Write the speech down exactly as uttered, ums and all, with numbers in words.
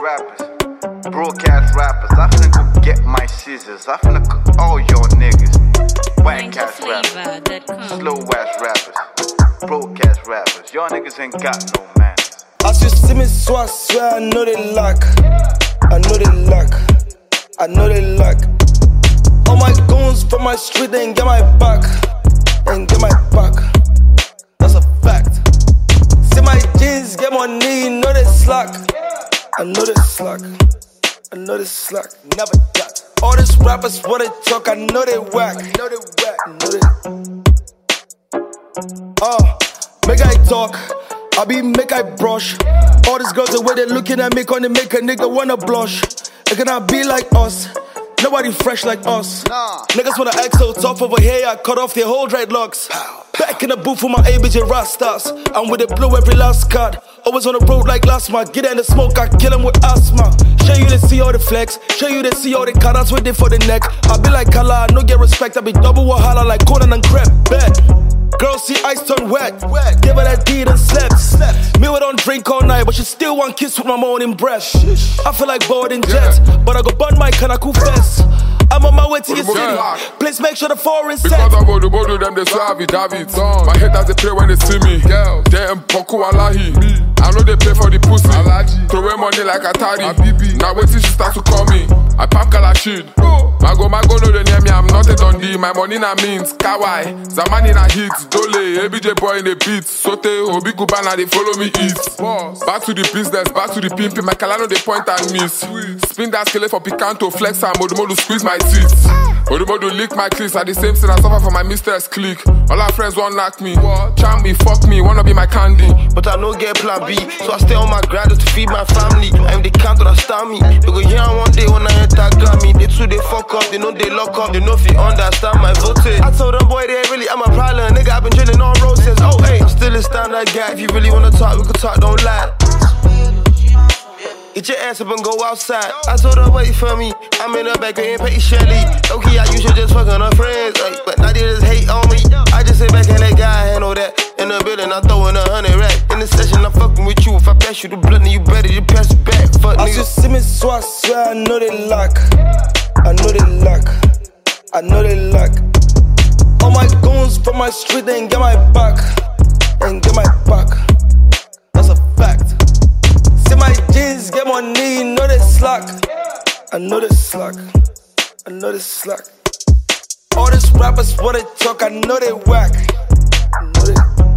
rappers, broke ass rappers. I finna go get my scissors. I finna cook all your niggas. Whack ass rappers, slow ass rappers, broke ass rappers. Y'all niggas ain't got no manners. As you see me, so I swear I know they lack. I know they lack. I know they lack. All my goons from my street, they ain't get my back. They ain't get my back. That's a fact. See my jeans, get money, know they slack. I know they slack. I know they slack. Never got. All these rappers wanna talk, I know they whack. I know they whack. I know they. Uh, make I talk. I be make I brush. All these girls the way they looking at me, gonna make a nigga wanna blush. They cannot be like us. Nobody fresh like us. Nah. Niggas wanna act so tough over here, I cut off their whole dreadlocks. Pow, pow. Back in the booth with my A B J Rastas. I'm with it, blow every last card. Always on the road like last month. Get in the smoke, I kill him with asthma. Show you to see all the flex. Show you to see all the cuttouts with it for the neck. I be like Kala, I no get respect. I be double wahala like Conan and Crep. Bet. Girls see ice turn wet. wet. Give her that deed and slept. slept. Me we don't drink all night, but she still want kiss with my morning breath. Shish. I feel like boarding jets, yeah. But I go burn my Kanaku fest. I'm on my way to your city. Please make sure the foreign set. Because I bodo bodo them they savvy David. My haters they pray when they see me. Girl, they am Poku Alahi. I know they pay for the pussy. Throw away money like Atari. Now wait till she start to call me. I pop Kalashid. Mago Mago no they name me. I'm not a Dundee. My money na means Kawai. Zamani na hits. Dole. A B J boy in the beats. Sote Obi Kubana they follow me east. Back to the business. Back to the pimping. My Kalano they point and miss. Spin that scale for Picanto. Flex and Modumodu squeeze my teeth. Odumodu lick my cleats. At the same thing I suffer for my mistress clique. All our friends won't knock me. Charm me, fuck me, wanna be my candy. But I no get plan B, so I stay on my grind to feed my family. I'm the counter that star me. They go here on one day when I enter Grammy. They too they fuck up, they know they lock up. They know if you understand my voltage. I told them boy they really I'm a problem. Nigga I've been drilling on roses. Oh hey, I'm still a standard guy. If you really wanna talk, we can talk, don't lie. Get your ass up and go outside. I told her wait for me. I'm in the back and pay Shelly. Okay, I usually just fuck on her friends, like, but now they just hate on me. I just sit back and let God handle that. In the building, I'm throwing a hundred rack. In the session, I'm fucking with you. If I pass you the blunt, then you better you pass it back. Fuck nigga. I just see me, so I swear I know they lack. I know they lack. I know they lack. All my goons from my street, they ain't get my back. They ain't get my back. That's a fact. See my jeans, get money, know they slack. I know they slack. I know they slack. All these rappers wanna talk, I know they whack. I know they